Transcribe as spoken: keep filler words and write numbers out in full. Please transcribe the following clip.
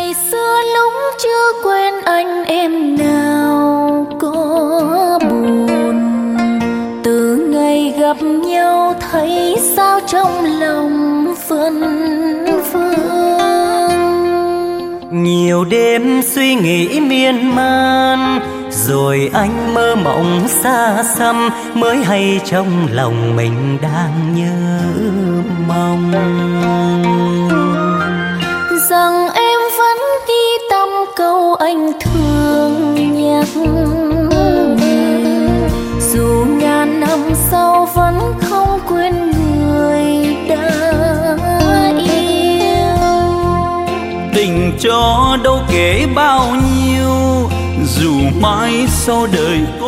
Ngày xưa lúc chưa quen anh em nào có buồn, từ ngày gặp nhau thấy sao trong lòng phân vân. Nhiều đêm suy nghĩ miên man, rồi anh mơ mộng xa xăm, mới hay trong lòng mình đang nhớ mong. Rằng em vẫn ghi tâm câu anh thương nhắc nhớ, dù ngàn năm sau vẫn không quên người đã yêu. Tình cho đâu kể bao nhiêu, dù mãi sau đời